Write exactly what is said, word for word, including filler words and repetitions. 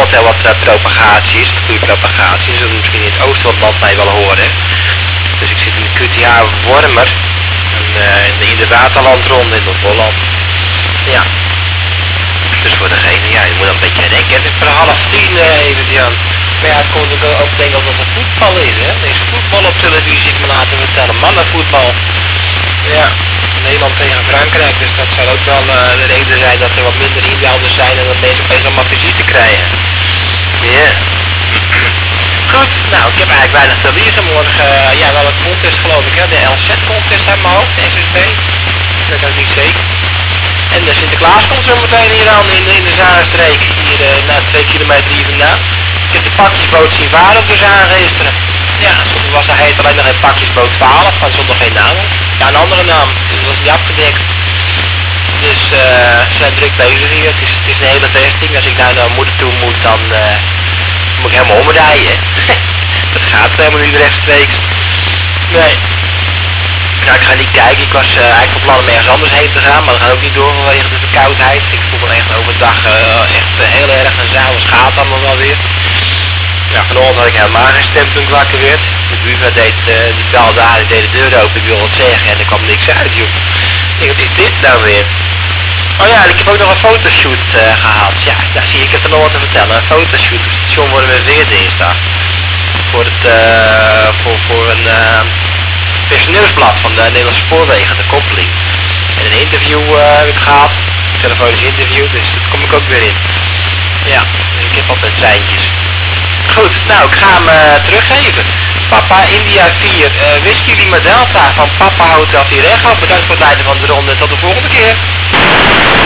heel wat uh, propagatie is, goede propagatie. Dus dat misschien in het oosten wat land mij wel horen. Dus ik zit in de Q T H Wormer. En, uh, in, de, in de Waterlandronde in Noord-Holland. Ja. Dus voor degene, ja, je moet dan een beetje rekken. Het is per half tien, uh, even Jan. Maar ja, het komt ook, ook denk ik dat het voetbal is, hè. Er is voetbal op televisie, ik me laten vertellen. Mannenvoetbal. Ja. Nederland tegen Frankrijk, dus dat zal ook wel uh, de reden zijn dat er wat minder inbeelders zijn en dat mensen opeens allemaal visite krijgen. Ja. Yeah. Goed, nou ik heb eigenlijk weinig te liegen morgen. Uh, ja, wel een contest geloof ik, hè. De L Z contest uit mijn hoofd, de S S B. Dat weet ik niet zeker. En de Sinterklaas komt zo meteen hier aan in, in de Zaanstreek, hier uh, na twee kilometer hier vandaan. Ik heb de pakjesboot zien varen op de Zaan gisteren. Ja, soms was hij heet alleen nog een pakjesboot twaalf, maar er stond nog geen naam op. Ja, een andere naam, dus dat was niet afgedekt. Dus uh, ze zijn druk bezig hier, het is, het is een hele vesting. Als ik nou naar mijn moeder toe moet, dan uh, moet ik helemaal omrijden. Dat gaat helemaal niet rechtstreeks. Nee. Nou, ik ga niet kijken, ik was uh, eigenlijk van plan om ergens anders heen te gaan, maar dat gaat ook niet door vanwege de verkoudheid. Ik voel me echt overdag uh, echt uh, heel erg en s'avonds gaat allemaal wel weer. Ja, vanochtend had ik helemaal geen stem toen ik wakker werd. De buurvrouw deed, uh, die belde daar, die deed de deur open, ik wilde wat zeggen en er kwam niks uit, joh. Ik denk, wat is dit nou weer? Oh ja, ik heb ook nog een fotoshoot uh, gehad. Ja, nou zie je, ik heb er nog wat te vertellen. Een fotoshoot op station worden we weer dinsdag. Voor het, uh, voor, voor een uh, personeelsblad van de Nederlandse Spoorwegen, de koppeling. En een interview uh, heb ik gehad, een telefonisch interview, dus daar kom ik ook weer in. Ja, ik heb altijd treintjes. Goed, nou ik ga hem uh, teruggeven. Papa India vier, uh, Whisky Lima Delta van Papa Hotel vier Echo. Bedankt voor het leiden van de ronde en tot de volgende keer.